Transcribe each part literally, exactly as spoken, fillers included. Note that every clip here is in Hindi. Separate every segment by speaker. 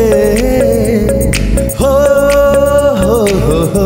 Speaker 1: हो हो हो हो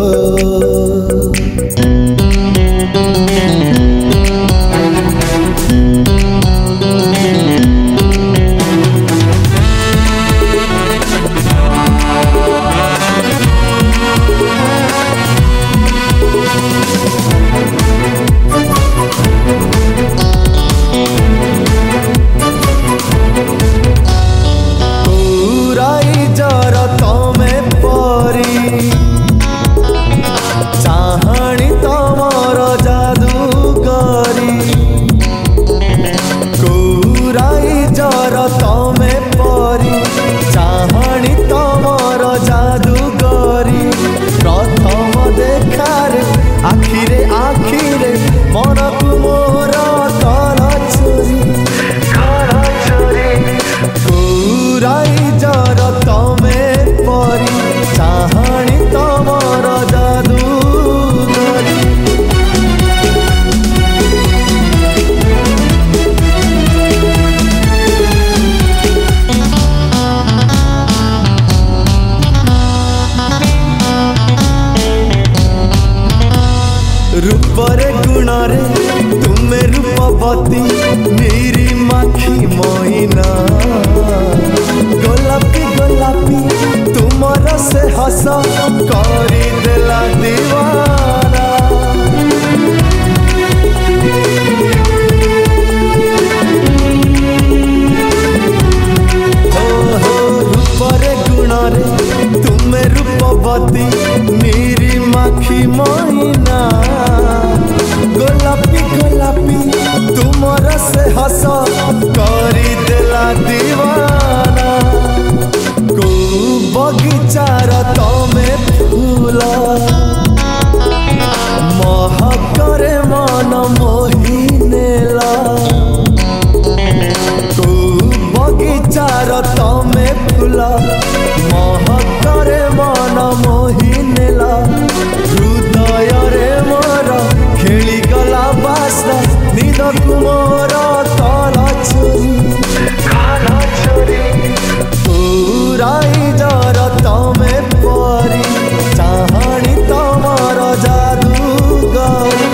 Speaker 1: चाहणी तमर जादूगरी कौराई जर तमे परी चाहणी तमर जादूगरी प्रथम देखारे आखिरे आखिरे मन को मोर कर चोरी कौराई जर तमे परी चाहणी तमर रूपरे गुणरे तुमे रूपवती मेरी माखी मोइना गोलापी गोलापी तुमर से हस करी देला दीवाना हो हो रूपरे गुणरे तुमे रूपवती मेरी माखी मोइना गोलापी गोलापी तुमर से हस करी देला दीवाना को बगीचार तमे फूल महकरे मन मोही नेला को बगीचार तमे फूल महकरे मन मोही नेला हृदय रे मोर खेली गला बासा निद कुमोर तल छोरी कौराई जर तमे परी चाहणी तमर जादूगरी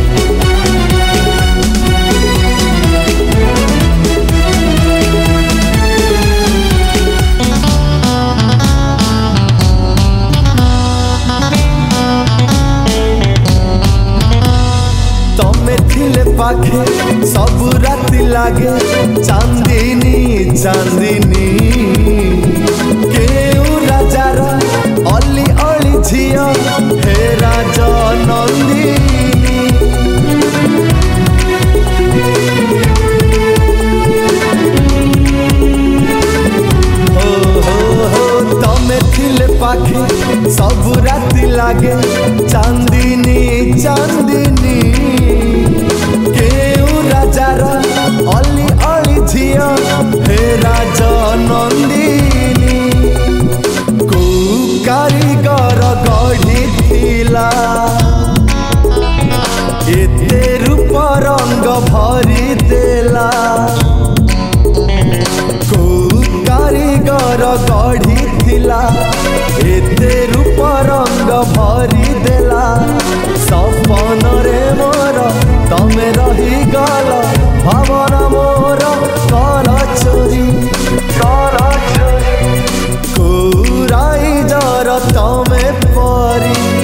Speaker 1: तमे थिले पाखे सब राति लागे चांदिनी चांदिनी केउ राजार अली अली झिया हे राज नंदिनी हो हो हो तमे थिले पाखे सब राति लागे चांदिनी चांदिनी केउ राजार अली अली झिया हे राज नंदिनी को कारीगर गढ़ी थिला एते रूप रंग भरी देला को कारीगर गढ़ी थिला एते रूप रंग भरी देला सपन रे मोर तमे रही गल भावना मोर कर चोरी कर चोरी कौराई जर तमे परी